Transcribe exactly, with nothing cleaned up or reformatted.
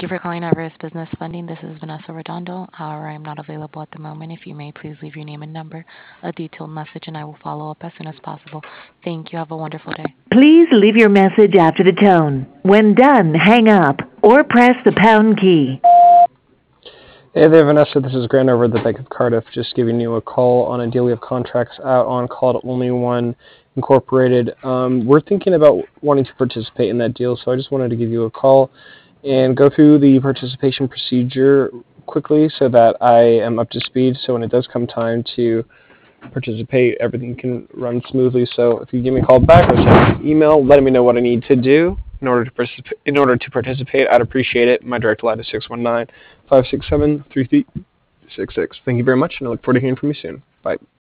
Thank you for calling Everest Business Funding. This is Vanessa Redondo. However, I am not available at the moment. If you may, please leave your name and number, a detailed message, and I will follow up as soon as possible. Thank you. Have a wonderful day. Please leave your message after the tone. When done, hang up or press the pound key. Hey there, Vanessa. This is Grant over at the Bank of Cardiff, just giving you a call on a deal we have contracts out on called Only One Incorporated. Um, we're thinking about wanting to participate in that deal, so I just wanted to give you a call and go through the participation procedure quickly so that I am up to speed. So when it does come time to participate, everything can run smoothly. So if you give me a call back or send me an email letting me know what I need to do in order to participate, in order to participate, I'd appreciate it. My direct line is six one nine, five six seven, three three six six. Thank you very much, and I look forward to hearing from you soon. Bye.